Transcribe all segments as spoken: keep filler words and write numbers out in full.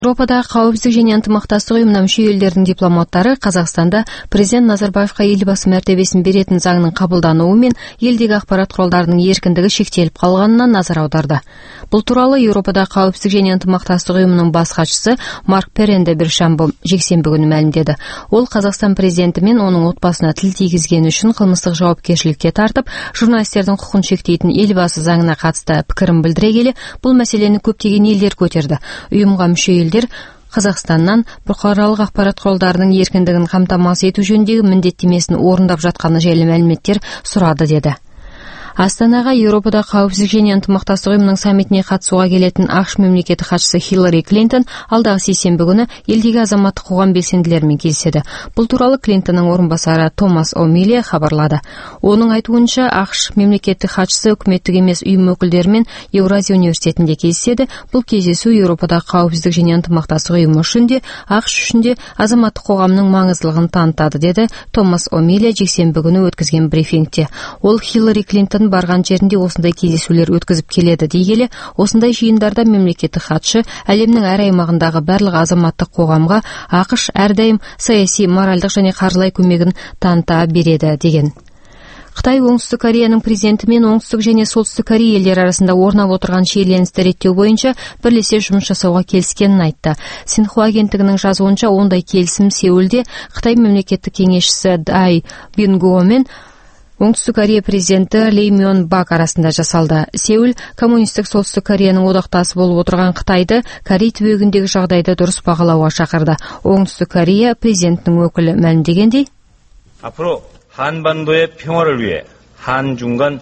Европадағы қауіпсіздік және ынтымақтастық ұйымына мүше елдердің дипломаттары Қазақстанда президент Назарбаевқа елбасы мәртебесін беретін заңның қабылдануы мен елдегі ақпарат құралдарының еркіндігі шектеліп қалғанына назар аударды. Бұл туралы Европадағы қауіпсіздік және ынтымақтастық ұйымының бас хатшысы Марк Перенде біршамбы жексенбі күні мәлімдеді. Ол Қазақстан президенті мен оның отбасына тіл тигізгені үшін қылмыстық жауапкершілікке тартып, журналистердің құқын шектейтін елбасы заңына қатысты пікірін білдіре келе, бұл мәселені көптеген елдер көтерді. Ұйымға мүше елдер Қазақстаннан бұқаралық ақпарат құралдарының еркіндігін қамтамасыз ету жөніндегі міндеттемесін орындап жатқаны жайлы мәліметтер сұрады деді. Астанаға Еуропада қауіпсіздік және ынтымақтастық ұйымының саммитіне қатысуға келетін ақш мемлекеттік хатшысы Хиллари Клинтон алдағы сейсенбі күні елдегі азаматтық қоғам белсенділерімен кездеседі. Бұл туралы Клинтонның орынбасары Томас О'Миллия хабарлады. Оның айтуынша, ақш мемлекеттік хатшысы үкіметтік емес ұйым өкілдерімен Еуразия университетінде кездеседі. Бұл кездесу Еуропадағы қауіпсіздік және ынтымақтастық ұйымы үшін де, ақш үшін де азаматтық қоғамның маңыздылығын танытады, деді Томас О'Миллия жексенбі күні өткізген брифингте. Ол Хиллари Клинтон барған жерінде осындай кездесулер өткізіп келеді дей келе, осындай жиындарда мемлекеттік хатшы әлемнің әр аймағындағы барлық азаматтық қоғамға ақш әрдайым саяси, моральдық және қаржылай көмегін таныта береді деген. Қытай Оңтүстік Кореяның президенті мен Оңтүстік және Солтүстік Корея елдері арасында орнап отырған шиеленісті реттеу бойынша бірлесе жұмыс жасауға келіскенін айтты. Синьхуа агенттігінің жазуынша, ондай келісім Сеулде Қытай мемлекеттік кеңесшісі Дай Бингуо мен Оңтүстік Корея президенті Ли Мён Бак арасында жасалды. Сеул коммунистік Солтүстік Кореяның одақтасы болып отырған Қытайды Корей түбегіндегі жағдайды дұрыс бағалауға шақырды. Оңтүстік Корея президентінің өкілі мәлімдегендей, 앞으로 한반도의 평화를 위해 한중 간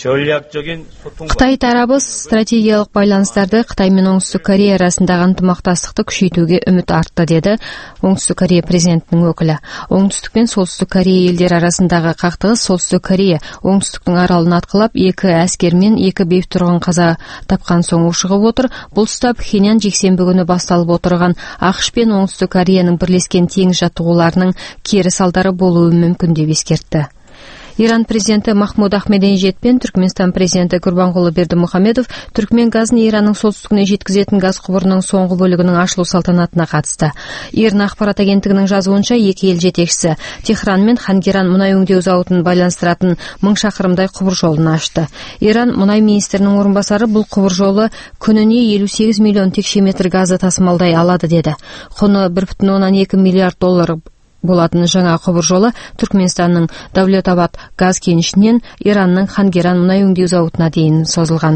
Қытай тарабы стратегиялық байланыстарды Қытай мен Оңтүстік Корея арасындағы ынтымақтастықты күшейтуге үміт артты, деді Оңтүстік Корея президентінің өкілі. Оңтүстік пен Солтүстік Корея елдері арасындағы қақтығыс Солтүстік Корея оңтүстіктің аралын атқылап, екі әскер мен екі бейбіт тұрғын қаза тапқан соң ушығып отыр. Бұл тұста Пхеньян жексенбі күні басталып отырған ақш пен Оңтүстік Кореяның бірлескен теңіз жаттығуларының кері салдары болуы мүмкін деп ескертті. Иран президенті Махмуд Ахмединежад пен Түркменстан президенті Гурбангулы Бердімұхамедов Түркмен газын Иранның солтүстігіне жеткізетін газ құбырының соңғы бөлігінің ашылу салтанатына қатысты. Иран ақпарат агенттігінің жазуынша, екі ел жетекшісі Техран мен Хангеран мұнай өңдеу зауытын байланыстыратын мың шақырымдай құбыр жолын ашты. Иран мұнай министрінің орынбасары бұл құбыр жолы күніне елу сегіз миллион текше метр газы тасымалдай алады деді. Құны бір бүтін оннан екі миллиард доллар болатын жаңа құбыр жолы Түркменстанның Давлетабад газ кенішінен Иранның Хангеран мұнай өңдеу зауытына дейін созылған.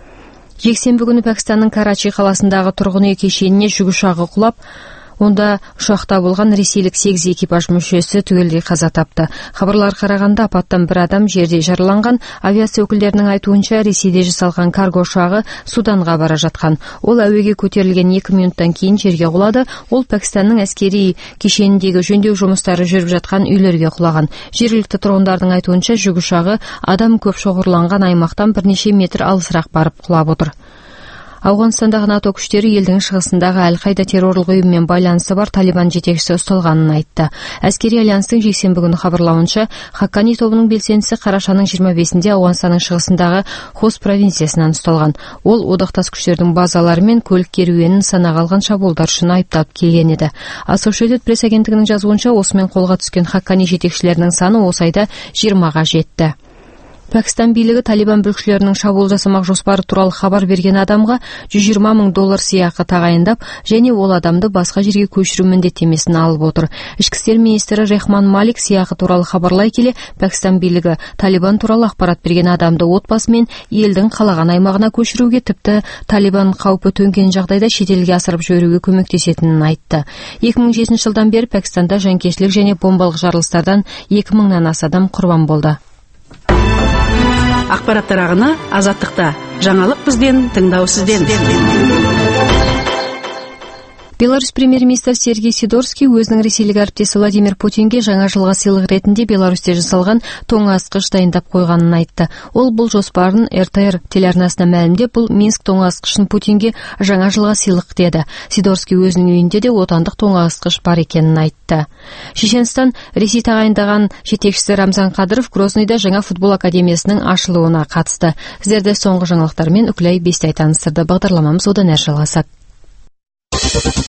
Жексенбі күні Пәкістанның Карачи қаласындағы тұрғын үй кешеніне жүк ұшағы құлап, онда ұшақта болған ресейлік сегіз экипаж мүшесі түгелдей қаза тапты. Хабарлар қарағанда, апаттан бір адам жерде жараланған. Авиация өкілдерінің айтуынша, Ресейде жасалған карго ұшағы Суданға бара жатқан. Ол әуеге көтерілген екі минуттан кейін жерге құлады. Ол Пәкістанның әскери кешеніндегі жөндеу жұмыстары жүріп жатқан үйлерге құлаған. Жергілікті тұрғындардың айтуынша, жүк ұшағы адам көп шоғырланған аймақтан бірнеше метр алысырақ барып құлап отыр. Ауғанстандағы НАТО күштері елдің шығысындағы Әл-Қайда террорлық ұйыммен байланысы бар Талибан жетекшісі ұсталғанын айтты. Әскери альянстың жексенбі күні хабарлауынша, Хаккани тобының белсендісі қарашаның жиырма бесінде Ауғанстанның шығысындағы Хост провинциясынан ұсталған. Ол одақтас күштердің базалары мен көлік керуенін санаға алған шабуылдар үшін айыпталып келген еді. Associated Press агенттігінің жазуынша, осымен қолға түскен Хаккани жетекшілерінің саны осы айда жиырмаға жетті. Пәкістан билігі Талибан бүлікшілерінің шабуыл жасамақ жоспары туралы хабар берген адамға жүз жиырма мың доллар сыйақы тағайындап, және ол адамды басқа жерге көшіру міндеттемесін алып отыр. Ішкі істер министрі Рехман Малик сыйақы туралы хабарлай келе, Пәкістан билігі Талибан туралы ақпарат берген адамды отбасымен елдің қалаған аймағына көшіруге, тіпті Талибан қаупі төнген жағдайда шетелге асырып жіберуге көмектесетінін айтты. екі мың жетінші жылдан бері Пәкістанда жанкештілік және бомбалық жарылыстардан екі мыңнан аса адам құрбан болды. Ақпараттар ағыны Азаттықта. Жаңалық бізден, тыңдау сізден. Беларусь премьер-министр Сергей Сидорский өзінің ресейлік әріптесі Владимир Путинге жаңа жылға сыйлық ретінде Беларусьте жасалған тоңазытқыш дайындап қойғанын айтты. Ол бұл жоспарын эр тэ эр телеарнасына мәлімдеп, бұл Минск тоңазытқышын Путинге жаңа жылға сыйлық деді. Сидорский өзінің үйінде де отандық тоңазытқыш бар екенін айтты. Шешенстан Ресей тағайындаған жетекшісі Рамзан Қадыров Грознойда жаңа футбол академиясының ашылуына қатысты. Сіздерді соңғы жаңалықтармен үкілей бестай таныстырды. Бағдарламамыз одан әрі жалғасады.